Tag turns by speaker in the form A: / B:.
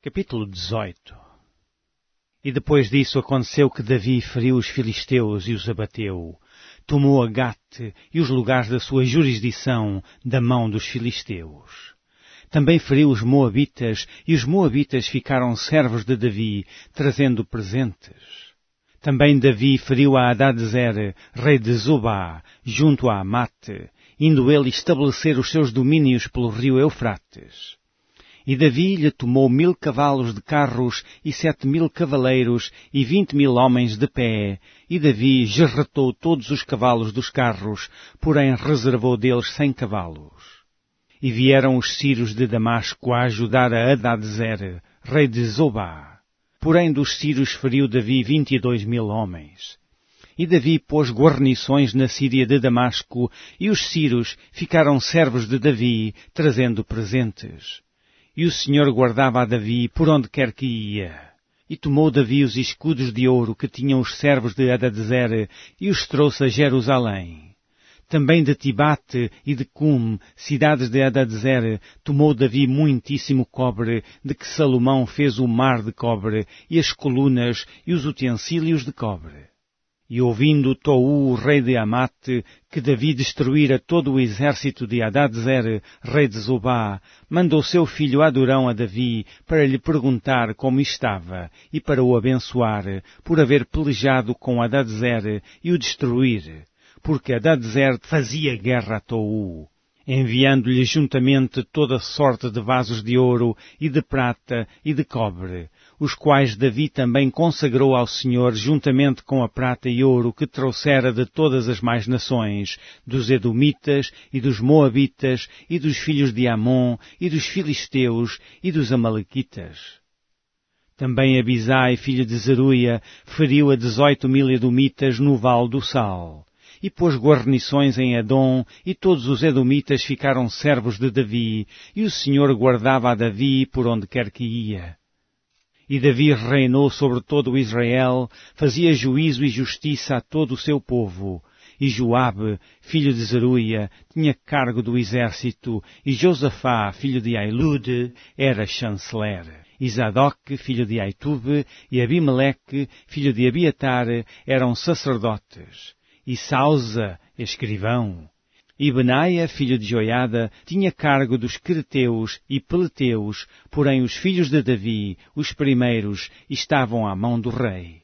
A: Capítulo 18. E depois disso aconteceu que Davi feriu os filisteus e os abateu. Tomou a Gate e os lugares da sua jurisdição da mão dos filisteus. Também feriu os moabitas, e os moabitas ficaram servos de Davi, trazendo presentes. Também Davi feriu a Hadadezer, rei de Zobá, junto a Amate, indo ele estabelecer os seus domínios pelo rio Eufrates. E Davi lhe tomou 1000 cavalos de carros e 7000 cavaleiros e 20.000 homens de pé. E Davi gerretou todos os cavalos dos carros, porém reservou deles 100 cavalos. E vieram os sírios de Damasco a ajudar a Hadadezer, rei de Zobá. Porém dos sírios feriu Davi 22.000 homens. E Davi pôs guarnições na Síria de Damasco, e os sírios ficaram servos de Davi, trazendo presentes. E o Senhor guardava a Davi por onde quer que ia. E tomou Davi os escudos de ouro que tinham os servos de Hadadezer e os trouxe a Jerusalém. Também de Tibate e de Cum, cidades de Hadadezer, tomou Davi muitíssimo cobre, de que Salomão fez o mar de cobre, e as colunas e os utensílios de cobre. E ouvindo Tou, o rei de Amate, que Davi destruíra todo o exército de Hadadezer, rei de Zobá, mandou seu filho Adorão a Davi para lhe perguntar como estava e para o abençoar, por haver pelejado com Hadadezer e o destruir, porque Hadadezer fazia guerra a Tou, enviando-lhe juntamente toda sorte de vasos de ouro e de prata e de cobre, os quais Davi também consagrou ao Senhor juntamente com a prata e ouro que trouxera de todas as mais nações, dos Edomitas e dos Moabitas e dos filhos de Amon e dos Filisteus e dos Amalequitas. Também Abisai, filho de Zeruia, feriu a 18.000 Edomitas no Vale do Sal. E pôs guarnições em Edom, e todos os Edomitas ficaram servos de Davi, e o Senhor guardava a Davi por onde quer que ia. E Davi reinou sobre todo o Israel, fazia juízo e justiça a todo o seu povo. E Joabe, filho de Zeruia, tinha cargo do exército, e Josafá, filho de Ailude, era chanceler. E Zadok, filho de Aitube, e Abimeleque, filho de Abiatar, eram sacerdotes. E Sausa, escrivão. E Benaia, filho de Joiada, tinha cargo dos quereteus e peleteus, porém os filhos de Davi, os primeiros, estavam à mão do rei.